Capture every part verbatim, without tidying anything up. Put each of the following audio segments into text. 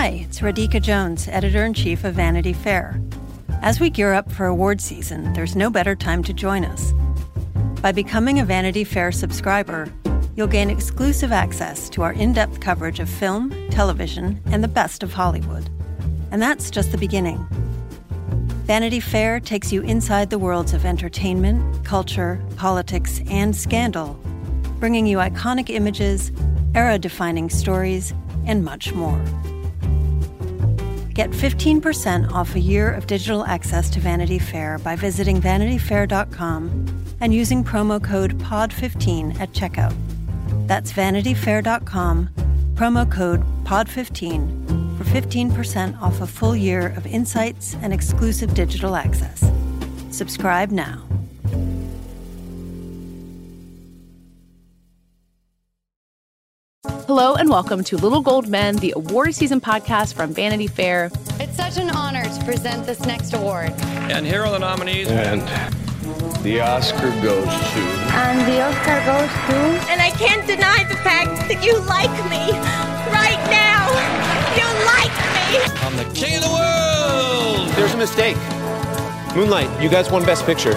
Hi, it's Radhika Jones, Editor-in-Chief of Vanity Fair. As we gear up for award season, there's no better time to join us. By becoming a Vanity Fair subscriber, you'll gain exclusive access to our in-depth coverage of film, television, and the best of Hollywood. And that's just the beginning. Vanity Fair takes you inside the worlds of entertainment, culture, politics, and scandal, bringing you iconic images, era-defining stories, and much more. Get fifteen percent off a year of digital access to Vanity Fair by visiting vanity fair dot com and using promo code P O D fifteen at checkout. That's vanity fair dot com, promo code P O D fifteen for fifteen percent off a full year of insights and exclusive digital access. Subscribe now. Hello and welcome to Little Gold Men, the award season podcast from Vanity Fair. It's such an honor to present this next award. And here are the nominees. And the Oscar goes to... And the Oscar goes to... And I can't deny the fact that you like me. Right now, you like me. I'm the king of the world. There's a mistake. Moonlight, you guys won Best Picture.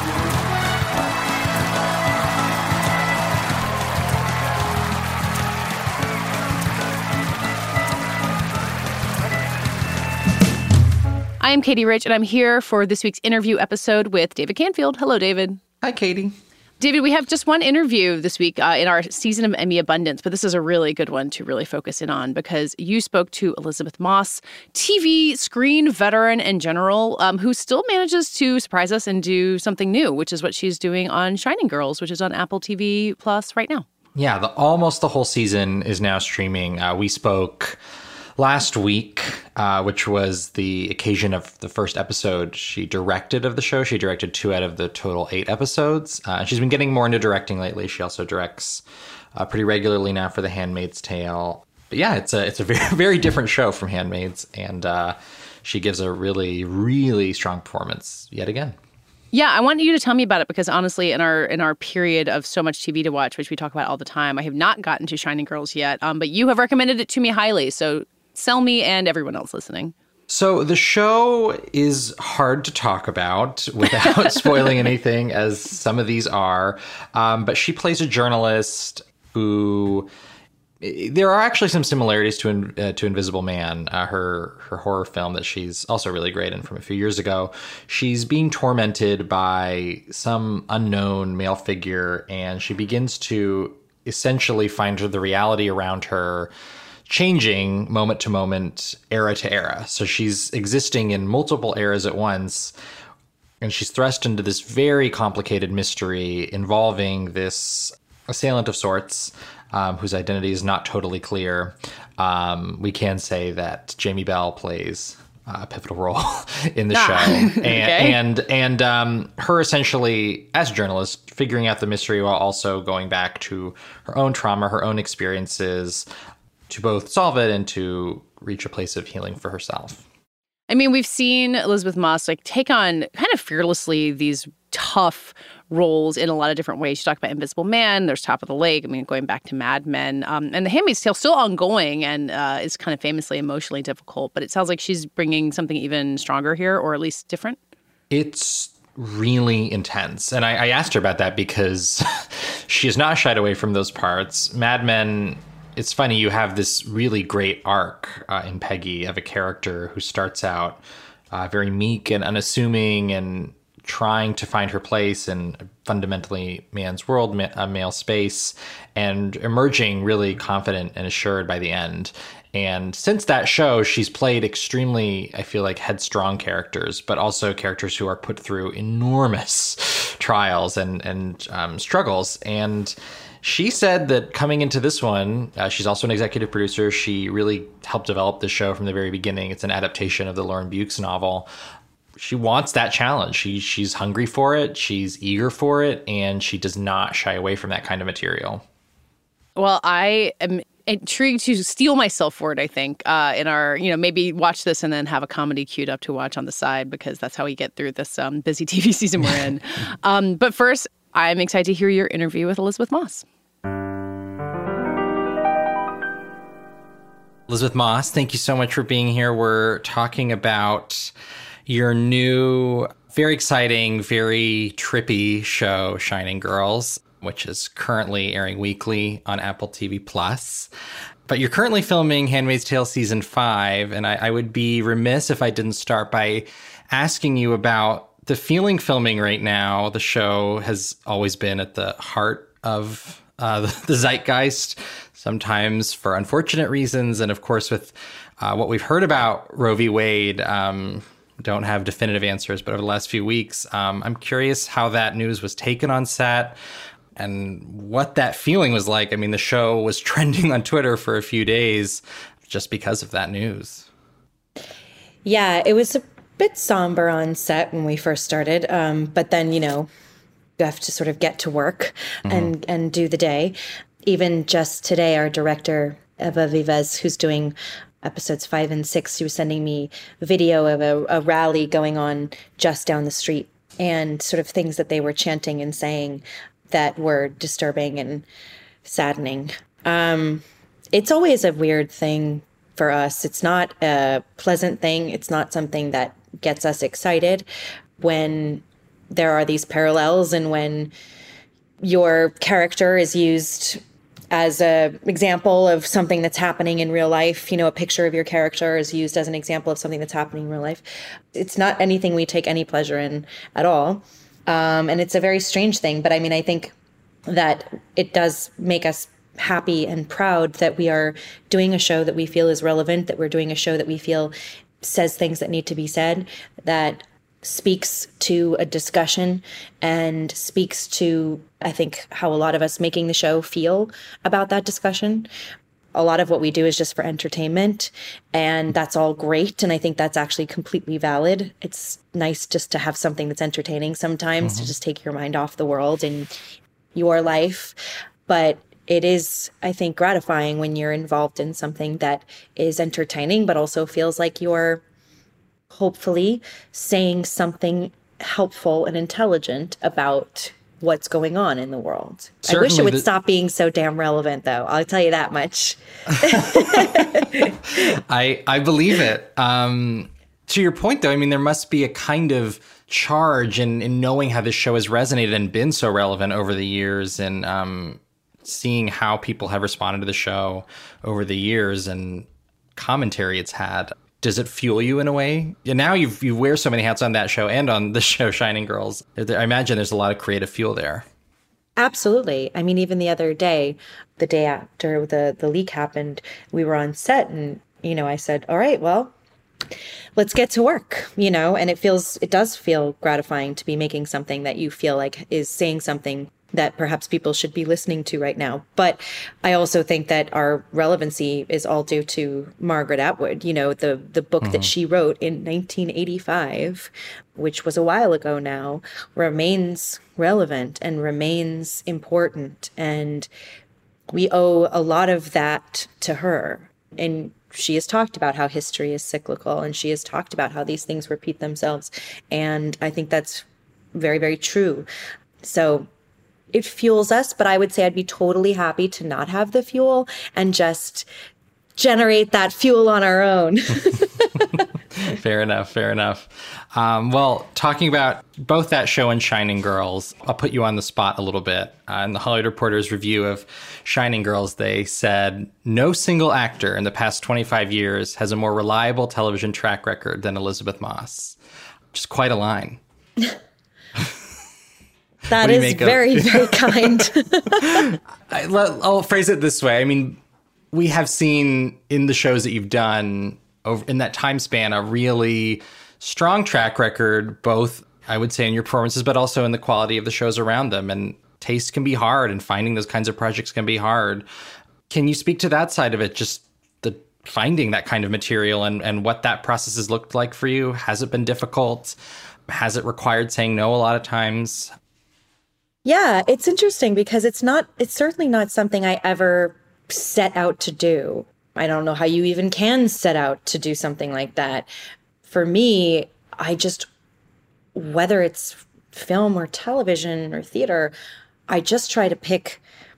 I am Katie Rich, and I'm here for this week's interview episode with David Canfield. Hello, David. Hi, Katie. David, we have just one interview this week uh, in our season of Emmy Abundance, but this is a really good one to really focus in on because you spoke to Elisabeth Moss, T V screen veteran and general, um, who still manages to surprise us and do something new, which is what she's doing on Shining Girls, which is on Apple T V Plus right now. Yeah, the, almost the whole season is now streaming. Uh, we spoke last week, uh, which was the occasion of the first episode she directed of the show. She directed two out of the total eight episodes. Uh, she's been getting more into directing lately. She also directs uh, pretty regularly now for The Handmaid's Tale. But yeah, it's a it's a very, very different show from Handmaid's, and uh, she gives a really, really strong performance yet again. Yeah, I want you to tell me about it because honestly, in our in our period of so much T V to watch, which we talk about all the time, I have not gotten to Shining Girls yet, um, but you have recommended it to me highly, so sell me and everyone else listening. So the show is hard to talk about without spoiling anything, as some of these are. Um, but she plays a journalist who... There are actually some similarities to uh, to Invisible Man, uh, her her horror film that she's also really great in from a few years ago. She's being tormented by some unknown male figure, and she begins to essentially find her the reality around her changing moment to moment, era to era. So she's existing in multiple eras at once, and she's thrust into this very complicated mystery involving this assailant of sorts, um, whose identity is not totally clear. Um, we can say that Jamie Bell plays a pivotal role in the ah, show. And, okay. and, and um, her essentially, as a journalist, figuring out the mystery while also going back to her own trauma, her own experiences, to both solve it and to reach a place of healing for herself. I mean, we've seen Elisabeth Moss like take on kind of fearlessly these tough roles in a lot of different ways. She talked about Invisible Man, there's Top of the Lake, I mean, going back to Mad Men. Um, and The Handmaid's Tale still ongoing and uh, is kind of famously emotionally difficult, but it sounds like she's bringing something even stronger here, or at least different. It's really intense. And I, I asked her about that because she has not shied away from those parts. Mad Men... It's funny, you have this really great arc uh, in Peggy of a character who starts out uh, very meek and unassuming and trying to find her place in fundamentally man's world, ma- a male space, and emerging really confident and assured by the end. And since that show, she's played extremely, I feel like, headstrong characters, but also characters who are put through enormous trials and, and um, struggles. And she said that coming into this one, uh, she's also an executive producer. She really helped develop the show from the very beginning. It's an adaptation of the Lauren Bukes novel. She wants that challenge. She She's hungry for it. She's eager for it. And she does not shy away from that kind of material. Well, I am intrigued to steel myself for it, I think, uh, in our, you know, maybe watch this and then have a comedy queued up to watch on the side, because that's how we get through this um, busy T V season we're in. um, but first, I'm excited to hear your interview with Elisabeth Moss. Elisabeth Moss, thank you so much for being here. We're talking about your new, very exciting, very trippy show, Shining Girls, which is currently airing weekly on Apple T V Plus. But you're currently filming Handmaid's Tale Season five, and I, I would be remiss if I didn't start by asking you about the feeling filming right now. The show has always been at the heart of uh, the, the zeitgeist, sometimes for unfortunate reasons. And of course, with uh, what we've heard about Roe v. Wade, um, don't have definitive answers, but over the last few weeks, um, I'm curious how that news was taken on set and what that feeling was like. I mean, the show was trending on Twitter for a few days just because of that news. Yeah, it was a bit somber on set when we first started. Um, but then, you know, you have to sort of get to work mm-hmm. and, and do the day. Even just today, our director, Eva Vives, who's doing episodes five and six, she was sending me video of a, a rally going on just down the street and sort of things that they were chanting and saying that were disturbing and saddening. Um, it's always a weird thing for us. It's not a pleasant thing. It's not something that gets us excited when there are these parallels and when your character is used as a example of something that's happening in real life. You know, a picture of your character is used as an example of something that's happening in real life. It's not anything we take any pleasure in at all. Um, and it's a very strange thing. But I mean, I think that it does make us happy and proud that we are doing a show that we feel is relevant, that we're doing a show that we feel says things that need to be said, that speaks to a discussion and speaks to, I think, how a lot of us making the show feel about that discussion. A lot of what we do is just for entertainment, and that's all great. And I think that's actually completely valid. It's nice just to have something that's entertaining sometimes, mm-hmm. to just take your mind off the world and your life. But it is, I think, gratifying when you're involved in something that is entertaining, but also feels like you're hopefully saying something helpful and intelligent about what's going on in the world. Certainly. I wish it would the- stop being so damn relevant, though. I'll tell you that much. I I believe it. Um, to your point, though, I mean, there must be a kind of charge in, in knowing how this show has resonated and been so relevant over the years, and um, seeing how people have responded to the show over the years and commentary it's had. Does it fuel you in a way? And now you you wear so many hats on that show and on the show Shining Girls. I imagine there's a lot of creative fuel there. Absolutely. I mean, even the other day, the day after the, the leak happened, we were on set and, you know, I said, all right, well, let's get to work, you know, and it feels, it does feel gratifying to be making something that you feel like is saying something that perhaps people should be listening to right now. But I also think that our relevancy is all due to Margaret Atwood, you know, the, the book mm-hmm. that she wrote in nineteen eighty-five, which was a while ago now, remains relevant and remains important. And we owe a lot of that to her. And she has talked about how history is cyclical, and she has talked about how these things repeat themselves. And I think that's very, very true. So it fuels us, but I would say I'd be totally happy to not have the fuel and just generate that fuel on our own. Fair enough, fair enough. Um, well, talking about both that show and Shining Girls, I'll put you on the spot a little bit. Uh, in the Hollywood Reporter's review of Shining Girls, they said, no single actor in the past twenty-five years has a more reliable television track record than Elisabeth Moss. Which is quite a line. That is very, of- very kind. I, I'll phrase it this way. I mean, we have seen in the shows that you've done over in that time span a really strong track record, both, I would say, in your performances, but also in the quality of the shows around them. And taste can be hard, and finding those kinds of projects can be hard. Can you speak to that side of it, just the finding that kind of material and, and what that process has looked like for you? Has it been difficult? Has it required saying no a lot of times? Yeah, it's interesting because it's not, it's certainly not something I ever set out to do. I don't know how you even can set out to do something like that. For me, I just, whether it's film or television or theater, I just try to pick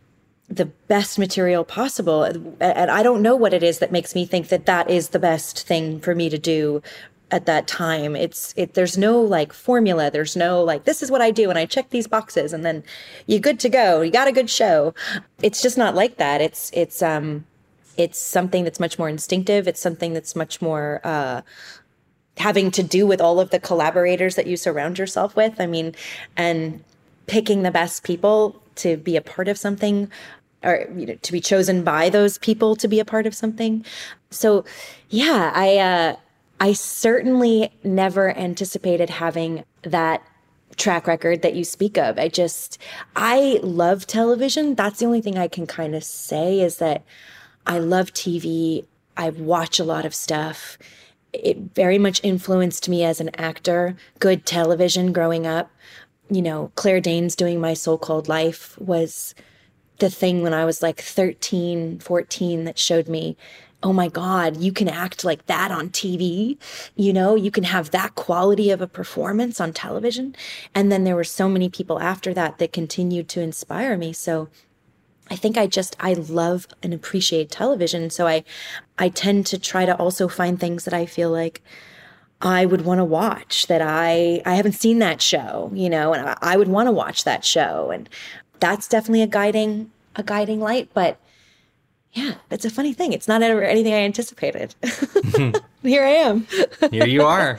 the best material possible. And I don't know what it is that makes me think that that is the best thing for me to do at that time. It's it there's no like formula. There's no like, this is what I do and I check these boxes and then you're good to go. You got a good show. It's just not like that. It's it's um it's something that's much more instinctive. It's something that's much more uh having to do with all of the collaborators that you surround yourself with. I mean, and picking the best people to be a part of something, or you know, to be chosen by those people to be a part of something. So yeah, I uh I certainly never anticipated having that track record that you speak of. I just, I love television. That's the only thing I can kind of say, is that I love T V. I watch a lot of stuff. It very much influenced me as an actor. Good television growing up. You know, Claire Danes doing My So-Called Life was the thing when I was like thirteen, fourteen that showed me, oh my God, you can act like that on T V. You know, you can have that quality of a performance on television. And then there were so many people after that that continued to inspire me. So I think I just, I love and appreciate television. So I, I tend to try to also find things that I feel like I would want to watch, that I, I haven't seen that show, you know, and I, I would want to watch that show. And that's definitely a guiding, a guiding light. But yeah, it's a funny thing. It's not ever anything I anticipated. Here I am. Here you are.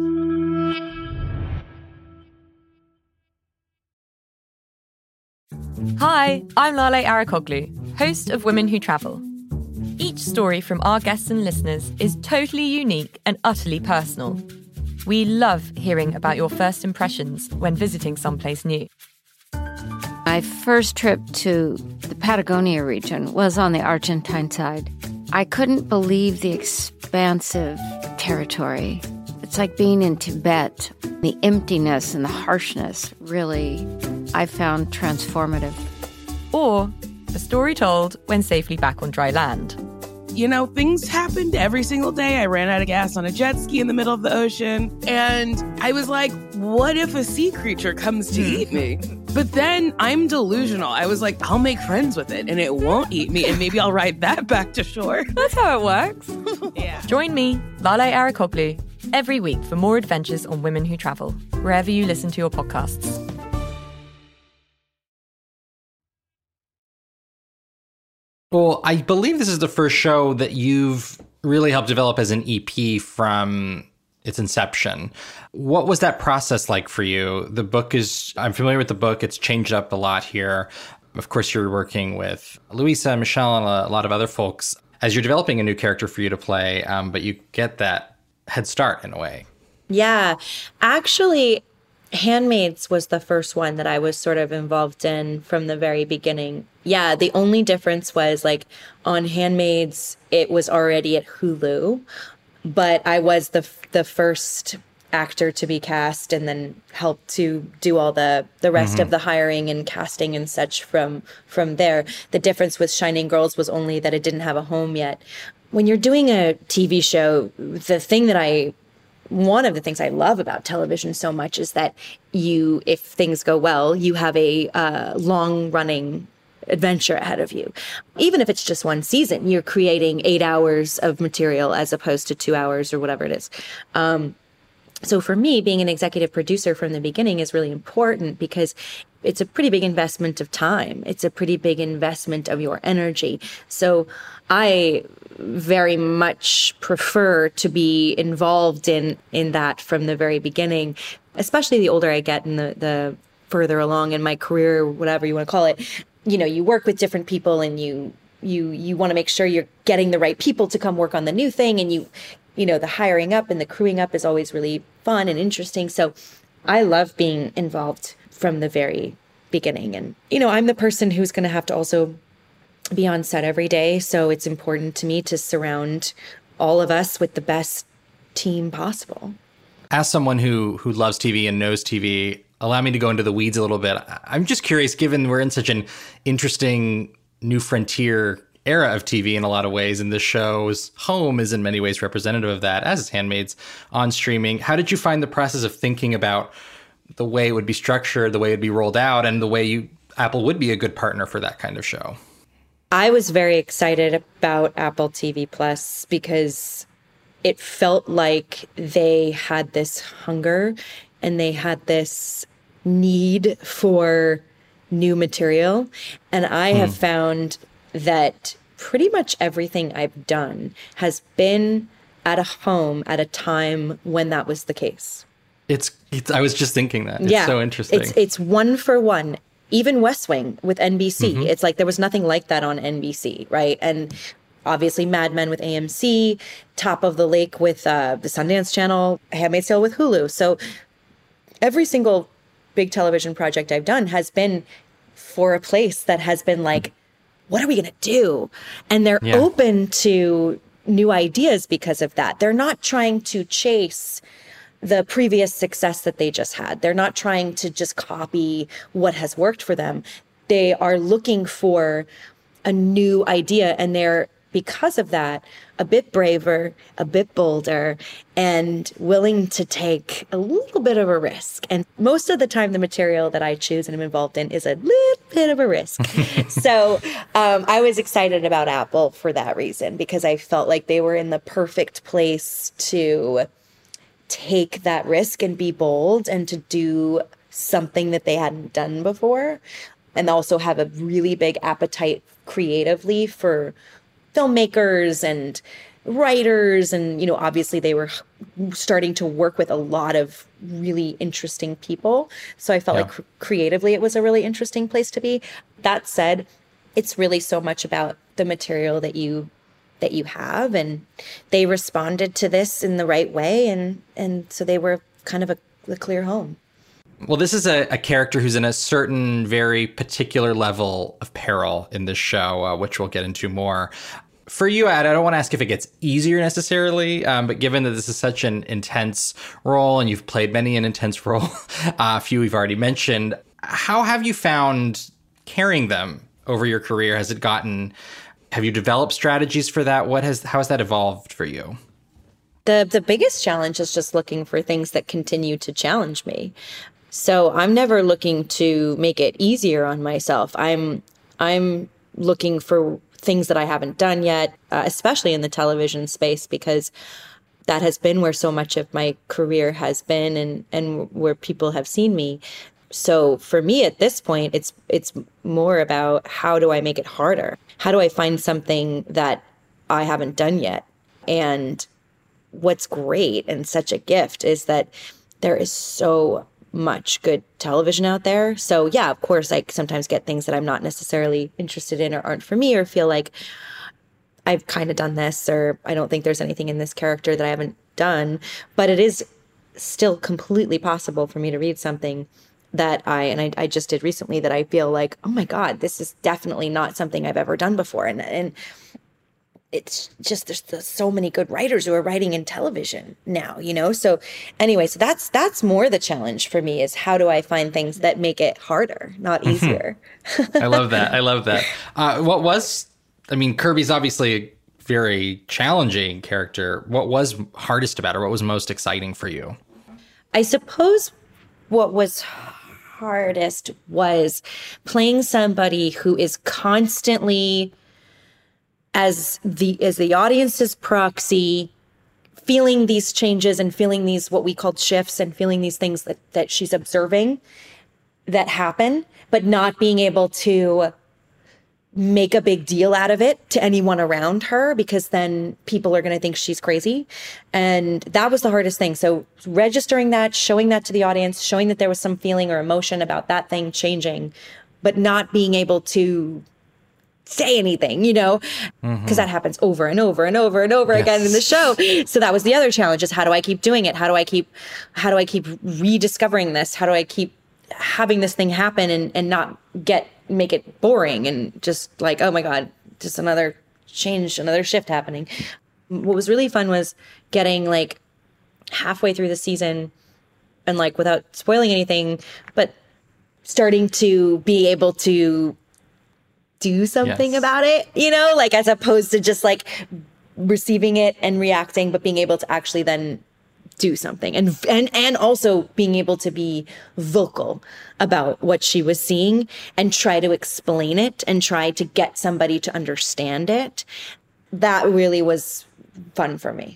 Hi, I'm Lale Arakoglu, host of Women Who Travel. Each story from our guests and listeners is totally unique and utterly personal. We love hearing about your first impressions when visiting someplace new. My first trip to the Patagonia region was on the Argentine side. I couldn't believe the expansive territory. It's like being in Tibet. The emptiness and the harshness really, I found transformative. Or a story told when safely back on dry land. You know, things happened every single day. I ran out of gas on a jet ski in the middle of the ocean. And I was like, what if a sea creature comes to eat me? But then I'm delusional. I was like, I'll make friends with it and it won't eat me. And maybe I'll ride that back to shore. That's how it works. Yeah. Join me, Lale Arakoglu, every week for more adventures on Women Who Travel, wherever you listen to your podcasts. Well, I believe this is the first show that you've really helped develop as an E P from its inception. What was that process like for you? The book is, I'm familiar with the book. It's changed up a lot here. Of course, you're working with Louisa, Michelle, and a lot of other folks as you're developing a new character for you to play, um, but you get that head start in a way. Yeah, actually, Handmaids was the first one that I was sort of involved in from the very beginning. Yeah, the only difference was like on Handmaids, it was already at Hulu, but I was the the first actor to be cast and then helped to do all the the rest mm-hmm. of the hiring and casting and such from from there. The difference with Shining Girls was only that it didn't have a home yet. When you're doing a T V show, the thing that I One of the things I love about television so much is that you, if things go well, you have a uh, long-running adventure ahead of you. Even if it's just one season, you're creating eight hours of material as opposed to two hours or whatever it is. Um, so for me, being an executive producer from the beginning is really important because it's a pretty big investment of time. It's a pretty big investment of your energy. So I very much prefer to be involved in in that from the very beginning, especially the older I get and the, the further along in my career, whatever you want to call it. You know, you work with different people and you you you want to make sure you're getting the right people to come work on the new thing. And you, you know, the hiring up and the crewing up is always really fun and interesting. So I love being involved from the very beginning. And, you know, I'm the person who's going to have to also be on set every day. So it's important to me to surround all of us with the best team possible. As someone who who loves T V and knows T V, allow me to go into the weeds a little bit. I'm just curious, given we're in such an interesting new frontier era of T V in a lot of ways, and this show's home is in many ways representative of that, as is Handmaids on streaming. How did you find the process of thinking about the way it would be structured, the way it'd be rolled out, and the way you Apple would be a good partner for that kind of show? I was very excited about Apple T V Plus because it felt like they had this hunger and they had this need for new material. And I have found that pretty much everything I've done has been at a home at a time when that was the case. It's, it's I was just thinking that. It's yeah, so interesting. It's it's one for one. Even West Wing with N B C. Mm-hmm. It's like there was nothing like that on N B C, right? And obviously Mad Men with A M C, Top of the Lake with uh, the Sundance Channel, Handmaid's Tale with Hulu. So every single big television project I've done has been for a place that has been like, what are we going to do? And they're yeah. open to new ideas because of that. They're not trying to chase the previous success that they just had. They're not trying to just copy what has worked for them. They are looking for a new idea, and they're, because of that, a bit braver, a bit bolder, and willing to take a little bit of a risk. And most of the time, the material that I choose and am involved in is a little bit of a risk. So um, I was excited about Apple for that reason, because I felt like they were in the perfect place to take that risk and be bold and to do something that they hadn't done before, and also have a really big appetite creatively for filmmakers and writers. And, you know, obviously they were starting to work with a lot of really interesting people. So I felt yeah. like cr- creatively it was a really interesting place to be. That said, it's really so much about the material that you that you have, and they responded to this in the right way, and and so they were kind of a, a clear home. Well, this is a, a character who's in a certain very particular level of peril in this show, uh, which we'll get into more. For you, Ad, I don't want to ask if it gets easier necessarily, um, but given that this is such an intense role, and you've played many an intense role, uh, a few we've already mentioned, how have you found carrying them over your career? Has it gotten... Have you developed strategies for that? What has how has that evolved for you? The the biggest challenge is just looking for things that continue to challenge me. So I'm never looking to make it easier on myself. I'm I'm looking for things that I haven't done yet, uh, especially in the television space, because that has been where so much of my career has been, and and where people have seen me. So for me at this point, it's it's more about how do I make it harder? How do I find something that I haven't done yet? And what's great and such a gift is that there is so much good television out there. So yeah, of course, I sometimes get things that I'm not necessarily interested in or aren't for me, or feel like I've kind of done this, or I don't think there's anything in this character that I haven't done. But it is still completely possible for me to read something that I, and I, I just did recently, that I feel like, oh my God, this is definitely not something I've ever done before. And and it's just, there's, there's so many good writers who are writing in television now, you know? So anyway, so that's, that's more the challenge for me, is how do I find things that make it harder, not easier? I love that. I love that. Uh, what was, I mean, Kirby's obviously a very challenging character. What was hardest about her? What was most exciting for you? I suppose what was hardest was playing somebody who is constantly, as the as the audience's proxy, feeling these changes and feeling these what we called shifts, and feeling these things that that she's observing that happen, but not being able to make a big deal out of it to anyone around her, because then people are going to think she's crazy. And that was the hardest thing. So registering that, showing that to the audience, showing that there was some feeling or emotion about that thing changing, but not being able to say anything, you know, because mm-hmm. that happens over and over and over and over yes. again in the show. So that was the other challenge, is how do I keep doing it? How do I keep, how do I keep rediscovering this? How do I keep having this thing happen and, and not get, make it boring and just like, oh my God, just another change, another shift happening. What was really fun was getting like halfway through the season, and like, without spoiling anything, but starting to be able to do something yes. about it, you know, like, as opposed to just like receiving it and reacting, but being able to actually then do something, and and and also being able to be vocal about what she was seeing and try to explain it and try to get somebody to understand it. That really was fun for me.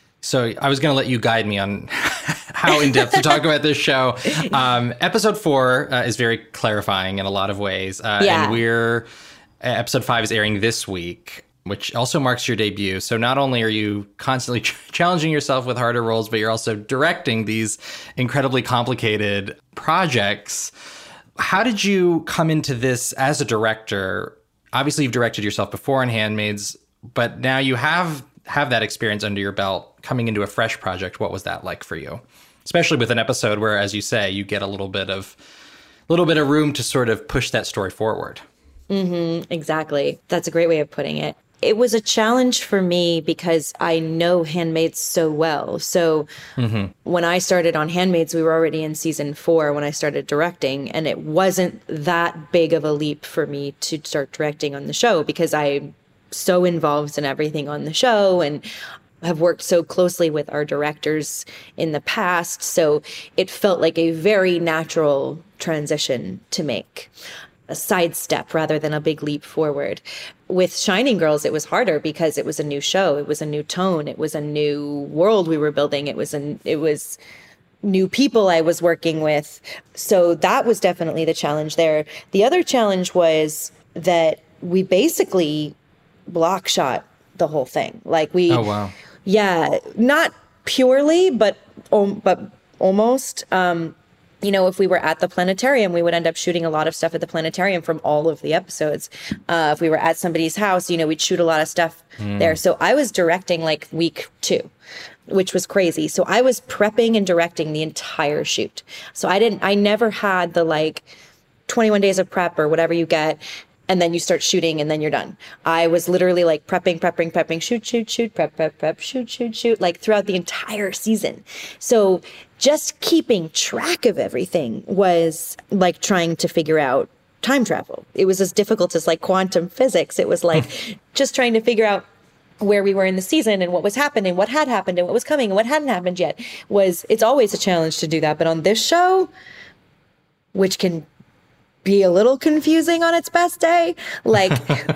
So I was going to let you guide me on how in depth to talk about this show. Um, episode four uh, is very clarifying in a lot of ways. Uh, yeah. And we're, episode five is airing this week, which also marks your debut. So not only are you constantly ch- challenging yourself with harder roles, but you're also directing these incredibly complicated projects. How did you come into this as a director? Obviously, you've directed yourself before in Handmaids, but now you have have that experience under your belt coming into a fresh project. What was that like for you? Especially with an episode where, as you say, you get a little bit of little bit of room to sort of push that story forward. Mm-hmm, exactly. That's a great way of putting it. It was a challenge for me because I know Handmaids so well. So mm-hmm. when I started on Handmaids, we were already in season four when I started directing, and it wasn't that big of a leap for me to start directing on the show because I'm so involved in everything on the show and have worked so closely with our directors in the past. So it felt like a very natural transition to make. A sidestep rather than a big leap forward. With Shining Girls, it was harder because it was a new show. It was a new tone. It was a new world we were building. It was an, it was new people I was working with. So that was definitely the challenge there. The other challenge was that we basically block shot the whole thing. Like we, oh wow, yeah, not purely, but um, but almost. Um, You know, if we were at the planetarium, we would end up shooting a lot of stuff at the planetarium from all of the episodes. Uh, if we were at somebody's house, you know, we'd shoot a lot of stuff mm. there. So I was directing like week two, which was crazy. So I was prepping and directing the entire shoot. So I didn't, I never had the like twenty-one days of prep or whatever you get, and then you start shooting and then you're done. I was literally like prepping, prepping, prepping, shoot, shoot, shoot, prep, prep, prep, shoot, shoot, shoot, like throughout the entire season. So just keeping track of everything was like trying to figure out time travel. It was as difficult as like quantum physics. It was like just trying to figure out where we were in the season and what was happening, what had happened and what was coming and what hadn't happened yet. Was it's always a challenge to do that. But on this show, which can be a little confusing on its best day, like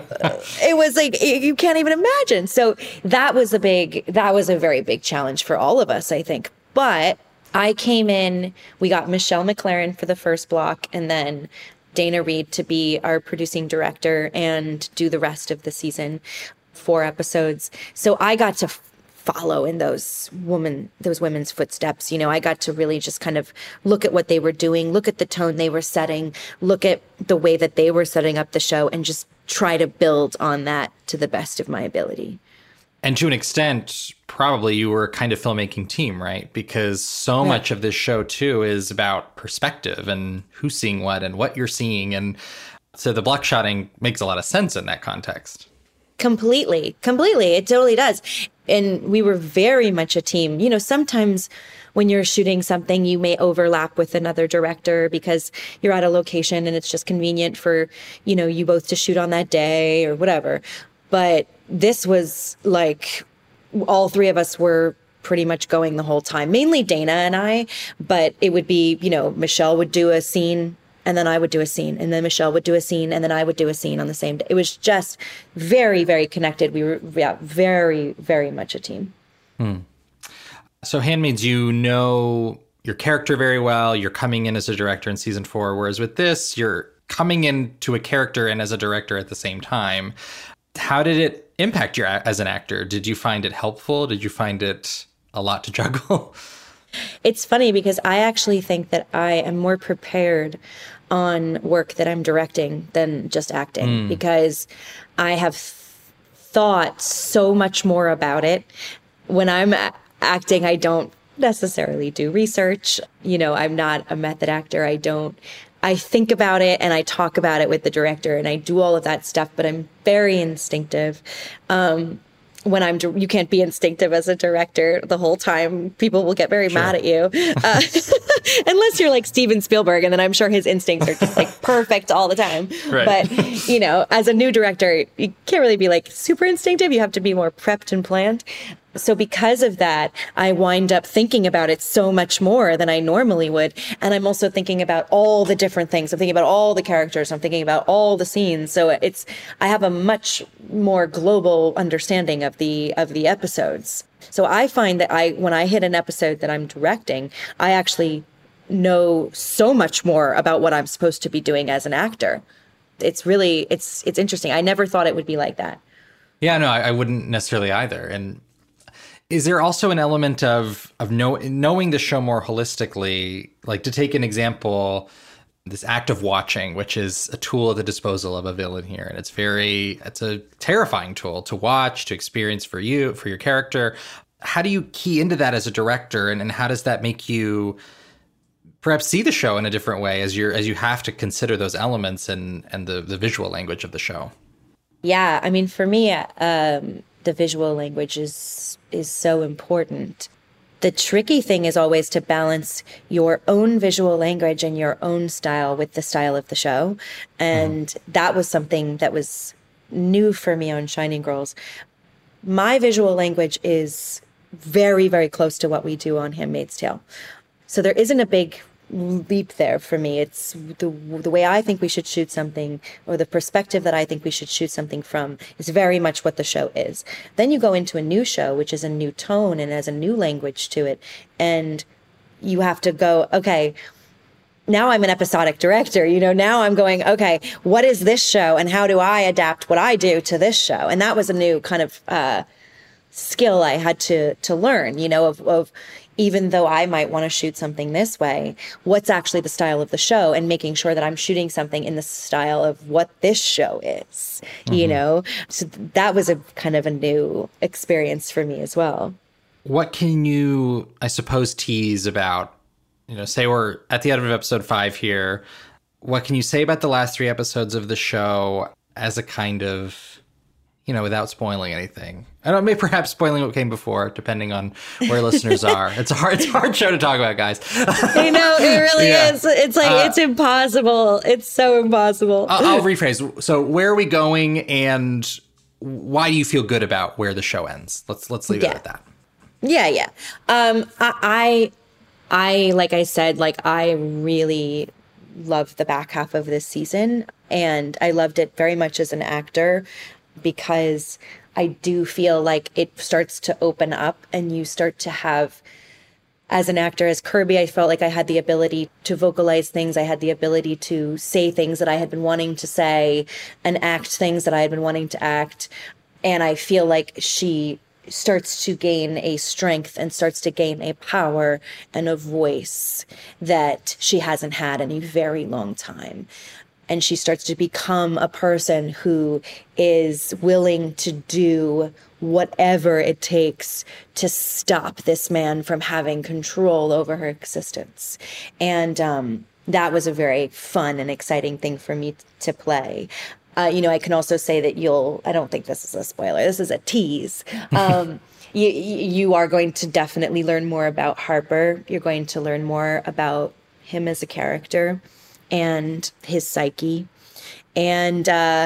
it was like you can't even imagine. So that was a big, that was a very big challenge for all of us, I think. But I came in, we got Michelle McLaren for the first block, and then Dana Reed to be our producing director and do the rest of the season, four episodes. So I got to follow in those woman, those women's footsteps. You know, I got to really just kind of look at what they were doing, look at the tone they were setting, look at the way that they were setting up the show, and just try to build on that to the best of my ability. And to an extent, probably you were a kind of filmmaking team, right? Because so yeah. much of this show, too, is about perspective and who's seeing what and what you're seeing. And so the block shotting makes a lot of sense in that context. Completely. Completely. It totally does. And we were very much a team. You know, sometimes when you're shooting something, you may overlap with another director because you're at a location and it's just convenient for, you know, you both to shoot on that day or whatever. But this was like all three of us were pretty much going the whole time, mainly Dana and I, but it would be, you know, Michelle would do a scene and then I would do a scene and then Michelle would do a scene and then I would do a scene on the same day. It was just very, very connected. We were yeah, very, very much a team. Hmm. So Handmaids, you know your character very well. You're coming in as a director in season four, whereas with this, you're coming into a character and as a director at the same time. How did it impact you as an actor? Did you find it helpful? Did you find it a lot to juggle? It's funny because I actually think that I am more prepared on work that I'm directing than just acting mm. because I have th- thought so much more about it. When I'm a- acting, I don't necessarily do research. You know, I'm not a method actor. I don't I think about it and I talk about it with the director and I do all of that stuff, but I'm very instinctive. Um, when I'm, you can't be instinctive as a director the whole time. People will get very sure. mad at you. Uh, unless you're like Steven Spielberg, and then I'm sure his instincts are just like perfect all the time. Right. But, you know, as a new director, you can't really be like super instinctive. You have to be more prepped and planned. So because of that, I wind up thinking about it so much more than I normally would. And I'm also thinking about all the different things. I'm thinking about all the characters. I'm thinking about all the scenes. So it's, I have a much more global understanding of the, of the episodes. So I find that I, when I hit an episode that I'm directing, I actually know so much more about what I'm supposed to be doing as an actor. It's really, it's, it's interesting. I never thought it would be like that. Yeah, no, I, I wouldn't necessarily either. And is there also an element of of know, knowing the show more holistically? Like, to take an example, this act of watching, which is a tool at the disposal of a villain here. And it's very, it's a terrifying tool to watch, to experience for you, for your character. How do you key into that as a director? And, and how does that make you perhaps see the show in a different way as you're as you have to consider those elements and, and the, the visual language of the show? Yeah, I mean, for me, um, the visual language is is so important. The tricky thing is always to balance your own visual language and your own style with the style of the show. And mm. that was something that was new for me on Shining Girls. My visual language is very, very close to what we do on Handmaid's Tale. So there isn't a big leap there for me. It's the the way I think we should shoot something, or the perspective that I think we should shoot something from, is very much what the show is. Then you go into a new show, which is a new tone and has a new language to it, and you have to go, okay, now I'm an episodic director, you know, now I'm going, okay, what is this show and how do I adapt what I do to this show? And that was a new kind of uh, skill I had to to learn, you know, of, of even though I might want to shoot something this way, what's actually the style of the show, and making sure that I'm shooting something in the style of what this show is, mm-hmm. you know? So that was a kind of a new experience for me as well. What can you, I suppose, tease about, you know, say we're at the end of episode five here. What can you say about the last three episodes of the show as a kind of, you know, without spoiling anything? I don't know, maybe perhaps spoiling what came before, depending on where listeners are. It's a hard, it's a hard show to talk about, guys. I know, it really yeah. is. It's like, uh, it's impossible. It's so impossible. I'll, I'll rephrase. So where are we going, and why do you feel good about where the show ends? Let's let's leave yeah. it at that. Yeah, yeah. Um, I, I, like I said, like I really loved the back half of this season, and I loved it very much as an actor, because I do feel like it starts to open up, and you start to have, as an actor, as Kirby, I felt like I had the ability to vocalize things. I had the ability to say things that I had been wanting to say and act things that I had been wanting to act. And I feel like she starts to gain a strength and starts to gain a power and a voice that she hasn't had in a very long time. And she starts to become a person who is willing to do whatever it takes to stop this man from having control over her existence. And um, that was a very fun and exciting thing for me to play. Uh, you know, I can also say that you'll, I don't think this is a spoiler, this is a tease. Um, you, you are going to definitely learn more about Harper. You're going to learn more about him as a character and his psyche. And uh,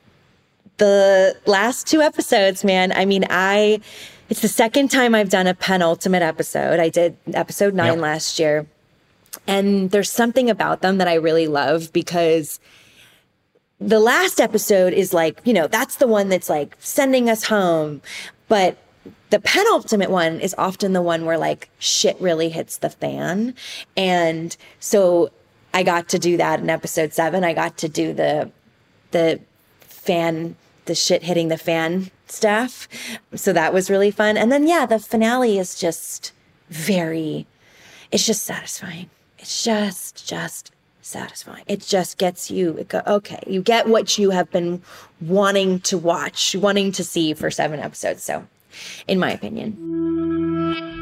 the last two episodes, man, I mean, I, it's the second time I've done a penultimate episode. I did episode nine yep. last year. And there's something about them that I really love, because the last episode is like, you know, that's the one that's like sending us home. But the penultimate one is often the one where like shit really hits the fan. And so I got to do that in episode seven. I got to do the the fan, the shit hitting the fan stuff. So that was really fun. And then, yeah, the finale is just very, it's just satisfying. It's just, just satisfying. It just gets you, it go, okay, you get what you have been wanting to watch, wanting to see for seven episodes. So, in my opinion.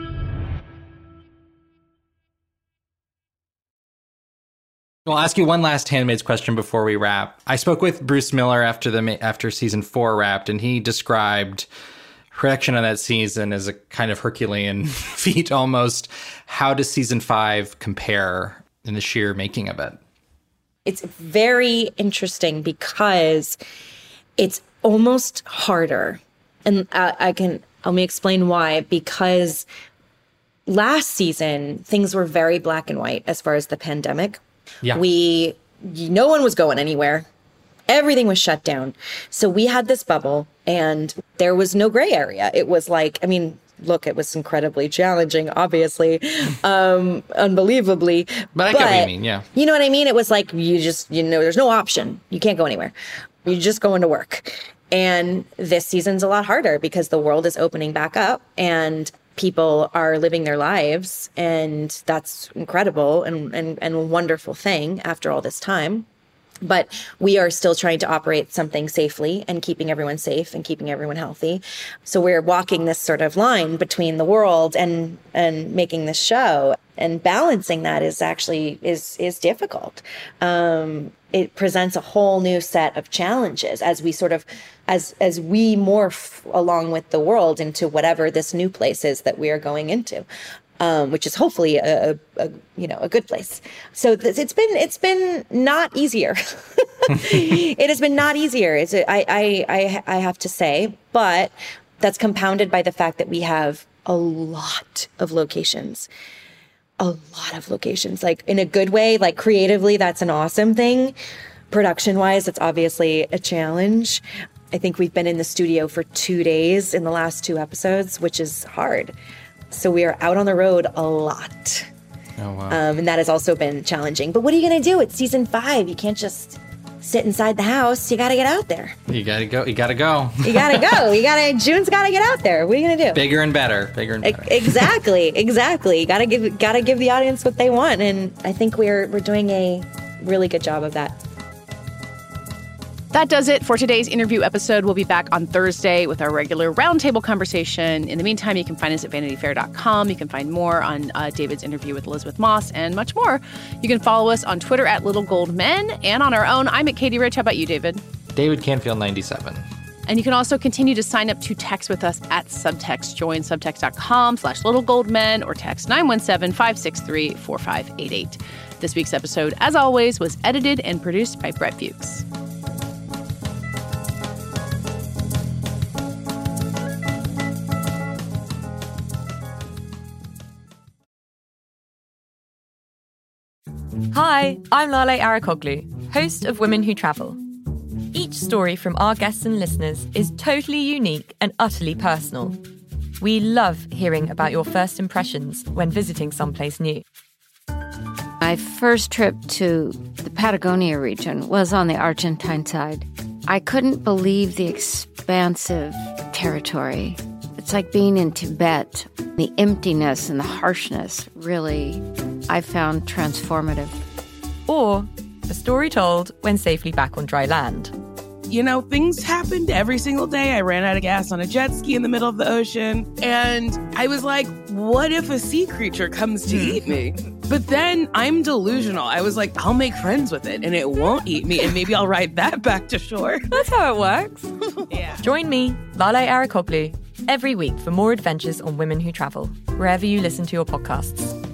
I'll ask you one last Handmaid's question before we wrap. I spoke with Bruce Miller after the after season four wrapped, and he described Production on that season is a kind of Herculean feat almost. How does season five compare in the sheer making of it? It's very interesting because it's almost harder. And I, I can, let me explain why. Because last season, things were very black and white as far as the pandemic. Yeah. We, no one was going anywhere. Everything was shut down. So we had this bubble and there was no gray area. It was like, I mean, look, it was incredibly challenging, obviously, um, unbelievably. But I get what you mean, yeah. You know what I mean? It was like, you just, you know, there's no option. You can't go anywhere. You're just going to work. And this season's a lot harder because the world is opening back up and people are living their lives. And that's incredible and, and, and a wonderful thing after all this time. But we are still trying to operate something safely and keeping everyone safe and keeping everyone healthy. So we're walking this sort of line between the world and and making this show, and balancing that is actually is is difficult. Um, it presents a whole new set of challenges as we sort of as as we morph along with the world into whatever this new place is that we are going into. Um, which is hopefully a, a, a you know a good place. So th- it's been it's been not easier. It has been not easier. It's a, I, I I I have to say, but that's compounded by the fact that we have a lot of locations, a lot of locations. Like in a good way, like creatively, that's an awesome thing. Production wise, it's obviously a challenge. I think we've been in the studio for two days in the last two episodes, which is hard. So we are out on the road a lot. Oh, wow. Um, and that has also been challenging. But what are you going to do? It's season five. You can't just sit inside the house. You got to get out there. You got to go. You got to go. You got to go. You got to, June's got to get out there. What are you going to do? Bigger and better. Bigger and better. Exactly. Exactly. You got to give, got to give the audience what they want. And I think we're, we're doing a really good job of that. That does it for today's interview episode. We'll be back on Thursday with our regular roundtable conversation. In the meantime, you can find us at vanity fair dot com. You can find more on uh, David's interview with Elizabeth Moss and much more. You can follow us on Twitter at Little Gold Men and on our own. I'm at Katie Rich. How about you, David? David Canfield ninety-seven. And you can also continue to sign up to text with us at Subtext. Join subtext dot com slash Little Gold Men or text nine one seven, five six three, four five eight eight. This week's episode, as always, was edited and produced by Brett Fuchs. Hi, I'm Lale Arikoglu, host of Women Who Travel. Each story from our guests and listeners is totally unique and utterly personal. We love hearing about your first impressions when visiting someplace new. My first trip to the Patagonia region was on the Argentine side. I couldn't believe the expansive territory. It's like being in Tibet. The emptiness and the harshness really, I found transformative. Or a story told when safely back on dry land. You know, things happened every single day. I ran out of gas on a jet ski in the middle of the ocean. And I was like, what if a sea creature comes to eat me? But then I'm delusional. I was like, I'll make friends with it and it won't eat me. And maybe I'll ride that back to shore. That's how it works. Yeah. Join me, Lale Arikoglu, every week for more adventures on Women Who Travel, wherever you listen to your podcasts.